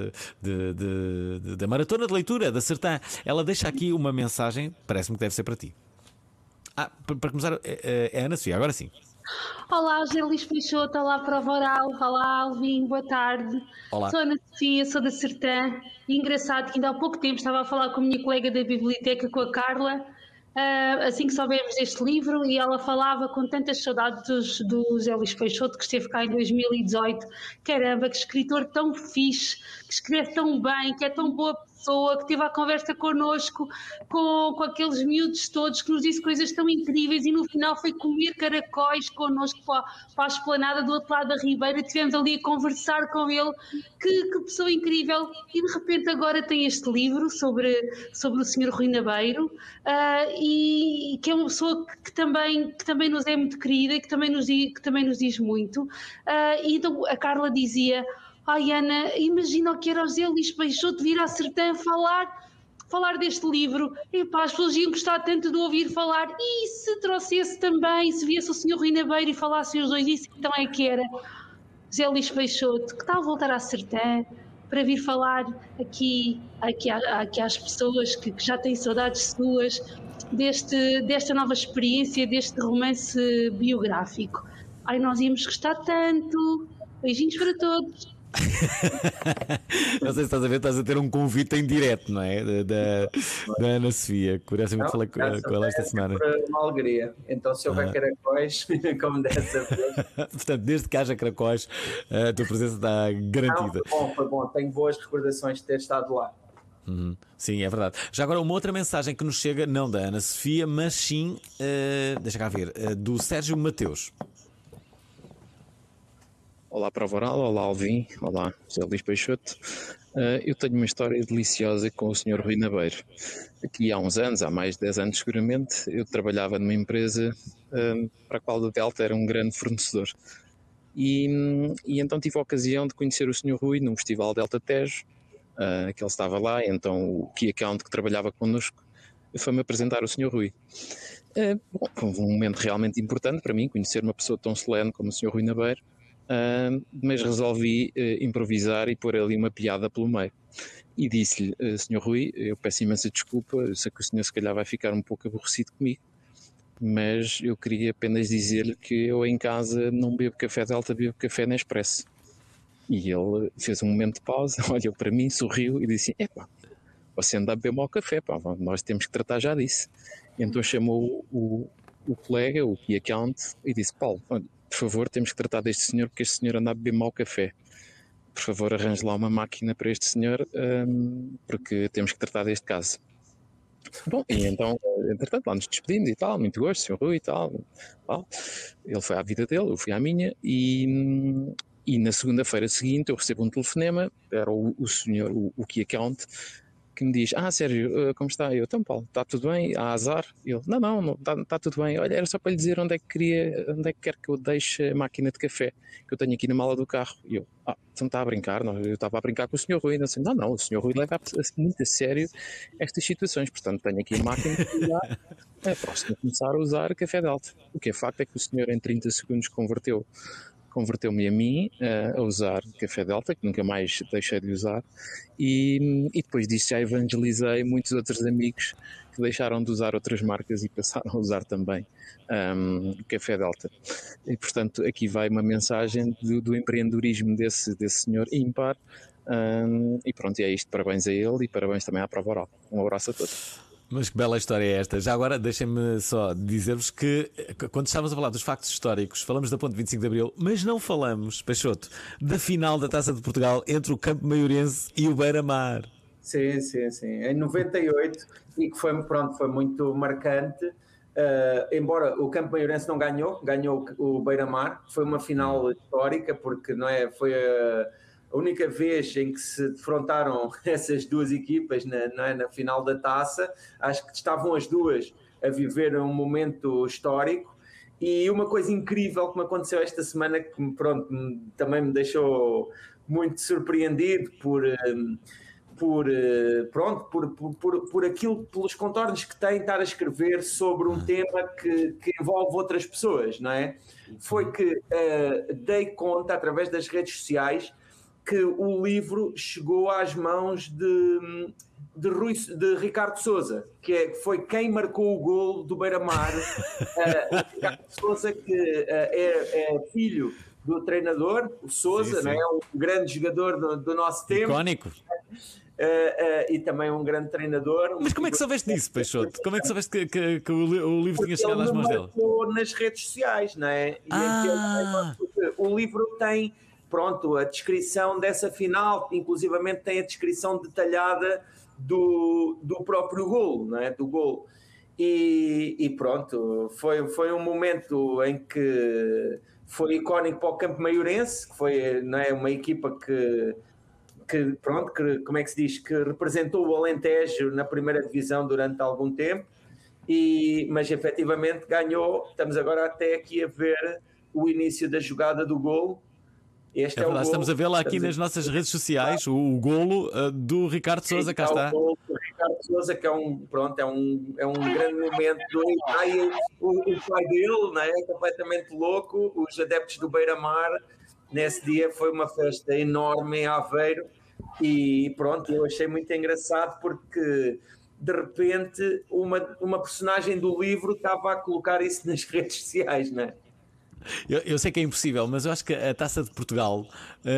da Maratona de Leitura da Sertã. Ela deixa aqui uma mensagem, parece-me que deve ser para ti. Para começar, é a Ana Sofia, agora sim. Olá, José Luís Peixoto, olá, Prova Oral, olá, Alvin, boa tarde. Olá. Sou a Ana Sofia, sou da Sertã. E engraçado que ainda há pouco tempo estava a falar com a minha colega da biblioteca, com a Carla, assim que soubemos deste livro, e ela falava com tantas saudades do José Luís Peixoto, que esteve cá em 2018. Caramba, que escritor tão fixe, que escreve tão bem, que é tão boa pessoa, que teve a conversa connosco, com aqueles miúdos todos, que nos disse coisas tão incríveis e no final foi comer caracóis connosco para a esplanada do outro lado da Ribeira. Estivemos ali a conversar com ele. Que pessoa incrível. E de repente agora tem este livro sobre o Sr. Rui Nabeiro, e que é uma pessoa que também nos é muito querida e que também nos diz muito. E então a Carla dizia: ai, Ana, imagina o que era o José Luís Peixoto vir à Sertã falar deste livro. Epá, as pessoas iam gostar tanto de ouvir falar. E se trouxesse também, se viesse o Sr. Rui Nabeiro e falassem os dois, isso então é que era José Luís Peixoto. Que tal voltar à Sertã para vir falar aqui às pessoas que já têm saudades suas desta nova experiência, deste romance biográfico? Ai, nós íamos gostar tanto. Beijinhos para todos. Não sei se estás a ver, estás a ter um convite em direto, não é? Da Ana Sofia. Curiosamente falei com ela esta semana. Uma alegria. Então, se houver caracóis, como dessa vez. Portanto, desde que haja caracóis, a tua presença está garantida. Foi bom. Tenho boas recordações de ter estado lá. Sim, é verdade. Já agora, uma outra mensagem que nos chega, não da Ana Sofia, mas sim, deixa cá ver, do Sérgio Mateus. Olá, Prova Oral, olá, Alvin, olá, José Luís Peixoto. Eu tenho uma história deliciosa com o Sr. Rui Nabeiro. Aqui há uns anos, há mais de 10 anos seguramente, eu trabalhava numa empresa para a qual a Delta era um grande fornecedor. E então tive a ocasião de conhecer o Sr. Rui num festival Delta Tejo, que ele estava lá, então o Key Account que trabalhava connosco foi-me apresentar o Sr. Rui. Foi um momento realmente importante para mim, conhecer uma pessoa tão solene como o Sr. Rui Nabeiro. Mas resolvi improvisar e pôr ali uma piada pelo meio e disse-lhe, Sr. Rui, eu peço imensa desculpa, eu sei que o senhor se calhar vai ficar um pouco aborrecido comigo, mas eu queria apenas dizer-lhe que eu em casa não bebo café Delta, bebo café Nespresso. E ele fez um momento de pausa, olhou para mim, sorriu e disse, epá, você anda a beber mau café, pá, nós temos que tratar já disso. E então chamou o colega, o Key Account, e disse, Paulo, por favor, temos que tratar deste senhor porque este senhor anda a beber mau café. Por favor, arranje lá uma máquina para este senhor porque temos que tratar deste caso. Bom, e então, entretanto, lá nos despedimos e tal, muito gosto, Sr. Rui e tal. Ele foi à vida dele, eu fui à minha e na segunda-feira seguinte eu recebo um telefonema, era o senhor, o Key Account, que me diz, Sérgio, como está? Eu, então Paulo, está tudo bem? Há azar? Ele, não, está tudo bem. Olha, era só para lhe dizer onde é que quer que eu deixe a máquina de café que eu tenho aqui na mala do carro. E eu, então está a brincar? Não, eu estava a brincar com o Sr. Rui. E assim, não, o Sr. Rui leva muito a sério estas situações, portanto tenho aqui a máquina que posso começar a usar café Delta. O que é facto é que o senhor em 30 segundos converteu-me a mim a usar café Delta, que nunca mais deixei de usar, e depois disso já evangelizei muitos outros amigos que deixaram de usar outras marcas e passaram a usar também café Delta. E portanto aqui vai uma mensagem do empreendedorismo desse senhor ímpar, e pronto, é isto, parabéns a ele e parabéns também à Prova Oral. Um abraço a todos. Mas que bela história é esta. Já agora deixem-me só dizer-vos que quando estávamos a falar dos factos históricos, falamos da Ponte 25 de Abril, mas não falamos, Peixoto, da final da Taça de Portugal entre o Campo Maiorense e o Beira-Mar. Sim, em 98, e que foi muito marcante. Embora o Campo Maiorense não ganhou o Beira-Mar, foi uma final histórica, porque não é, foi a única vez em que se defrontaram essas duas equipas na final da taça. Acho que estavam as duas a viver um momento histórico, e uma coisa incrível que me aconteceu esta semana, que também me deixou muito surpreendido por aquilo, pelos contornos que tem estar a escrever sobre um tema que envolve outras pessoas, não é? Foi que dei conta, através das redes sociais, que o livro chegou às mãos de Ricardo Sousa, que foi quem marcou o golo do Beira-Mar. Ricardo Sousa, que é filho do treinador, o Sousa, sim. Não é? Um grande jogador do nosso tempo. Icónico. E também um grande treinador. Mas como é que soubeste disso, Peixoto? Como é que soubeste que o livro tinha chegado às mãos dele? Nas redes sociais, não é? O livro tem... a descrição dessa final, inclusivamente tem a descrição detalhada do próprio golo, não é? Do golo. E pronto, foi um momento em que foi icónico para o Campo Maiorense, que foi, não é, uma equipa que como é que se diz, que representou o Alentejo na primeira divisão durante algum tempo, mas efetivamente ganhou. Estamos agora até aqui a ver o início da jogada do golo. Este é o golo. Estamos a vê-la aqui nas nossas redes sociais, o golo do Ricardo Sousa, cá está. O golo do Ricardo Sousa, que é um grande momento do pai. O pai dele, não é? Completamente louco. Os adeptos do Beira-Mar, nesse dia foi uma festa enorme em Aveiro, e pronto, eu achei muito engraçado porque de repente uma personagem do livro estava a colocar isso nas redes sociais, não é? Eu sei que é impossível, mas eu acho que a Taça de Portugal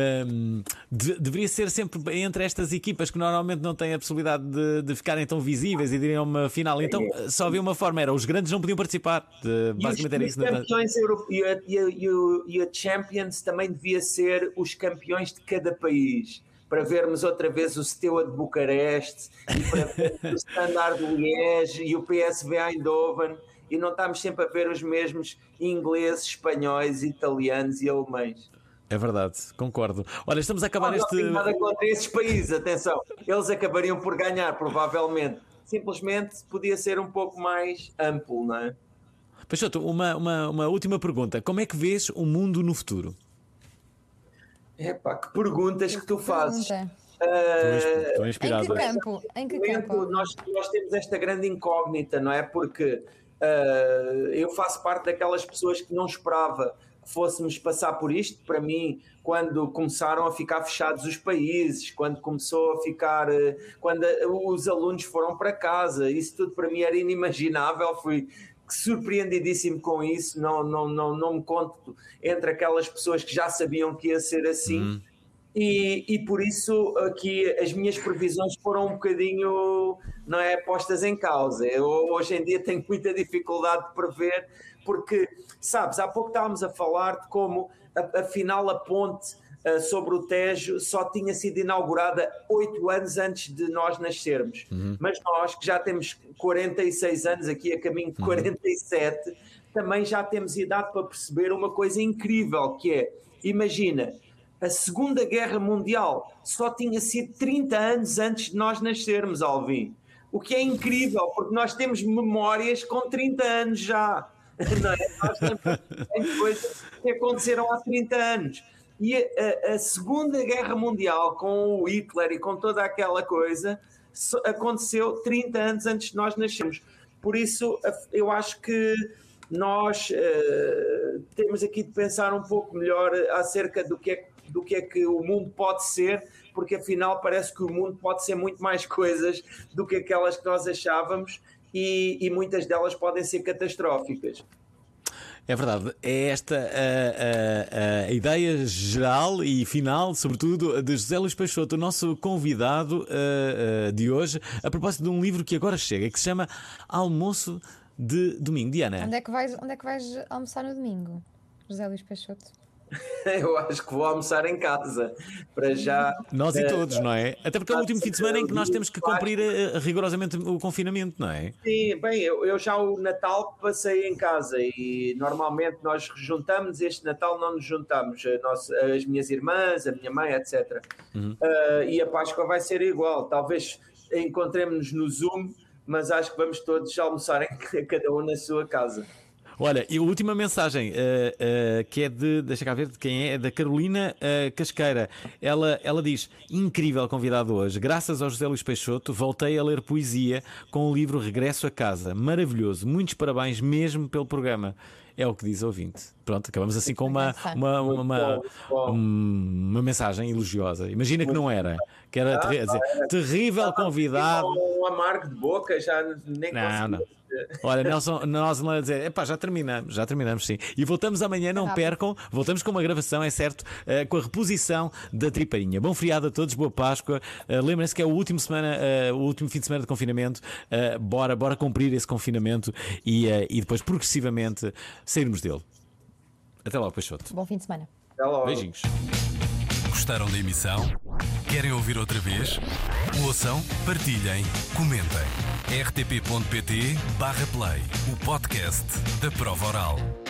deveria ser sempre entre estas equipas que normalmente não têm a possibilidade de ficarem tão visíveis e de irem a uma final. Então só havia uma forma, era os grandes não podiam participar. Basicamente era isso. E a Champions também devia ser os campeões de cada país, para vermos outra vez o Steaua de Bucareste, e para vermos o Standard de Liège e o PSV Eindhoven, e não estamos sempre a ver os mesmos ingleses, espanhóis, italianos e alemães. É verdade, concordo. Olha, estamos a acabar Não tem nada contra esses países, atenção. Eles acabariam por ganhar, provavelmente. Simplesmente podia ser um pouco mais amplo, não é? Peixoto, uma última pergunta. Como é que vês o mundo no futuro? Epá, que perguntas que tu fazes. Estou inspirado. Em que campo? Nós temos esta grande incógnita, não é? Porque eu faço parte daquelas pessoas que não esperava que fôssemos passar por isto. Para mim, quando começaram a ficar fechados os países, quando começou a ficar, quando os alunos foram para casa, isso tudo para mim era inimaginável. Fui surpreendidíssimo com isso. Não me conto entre aquelas pessoas que já sabiam que ia ser assim. E por isso aqui as minhas previsões foram um bocadinho, não é, postas em causa. Eu hoje em dia tenho muita dificuldade de prever, porque, sabes, há pouco estávamos a falar de como afinal a ponte sobre o Tejo só tinha sido inaugurada 8 anos antes de nós nascermos. Mas nós, que já temos 46 anos aqui, a caminho de 47, também já temos idade para perceber uma coisa incrível, que é, imagina, a Segunda Guerra Mundial só tinha sido 30 anos antes de nós nascermos, Alvin. O que é incrível, porque nós temos memórias com 30 anos já. Não é? Nós temos coisas que aconteceram há 30 anos. E a Segunda Guerra Mundial, com o Hitler e com toda aquela coisa, aconteceu 30 anos antes de nós nascermos. Por isso, eu acho que nós temos aqui de pensar um pouco melhor acerca do que é que o mundo pode ser, porque afinal parece que o mundo pode ser muito mais coisas do que aquelas que nós achávamos, e muitas delas podem ser catastróficas. É verdade, é esta a ideia geral e final, sobretudo, de José Luís Peixoto, o nosso convidado de hoje, a propósito de um livro que agora chega, que se chama Almoço de Domingo. Diana. Onde é que vais almoçar no domingo, José Luís Peixoto? Eu acho que vou almoçar em casa, para já. Nós e todos, não é? Até porque é o último fim de semana em que nós temos que cumprir rigorosamente o confinamento, não é? Sim, bem, eu já o Natal passei em casa e normalmente nós juntamos, este Natal não nos juntamos, as minhas irmãs, a minha mãe, etc. E a Páscoa vai ser igual, talvez encontremos-nos no Zoom, mas acho que vamos todos almoçar cada um na sua casa. Olha, e a última mensagem, que é deixa cá ver de quem é da Carolina Casqueira. Ela diz: incrível convidado hoje, graças ao José Luís Peixoto voltei a ler poesia com o livro Regresso a Casa, maravilhoso, muitos parabéns mesmo pelo programa. É o que diz o ouvinte. Pronto, acabamos assim com uma mensagem elogiosa. Imagina que não era, que era terrível convidado. Um amargo de boca, já nem não. Olha, Nelson não a dizer, já terminamos sim. E voltamos amanhã, não percam, voltamos com uma gravação, é certo, com a reposição da Triparinha. Bom feriado a todos, boa Páscoa. Lembrem-se que é o último fim de semana de confinamento. Bora cumprir esse confinamento e depois progressivamente sairmos dele. Até logo, Peixoto. Bom fim de semana. Até logo. Beijinhos. Gostaram da emissão? Querem ouvir outra vez? Ouçam, partilhem, comentem. rtp.pt/play, o podcast da Prova Oral.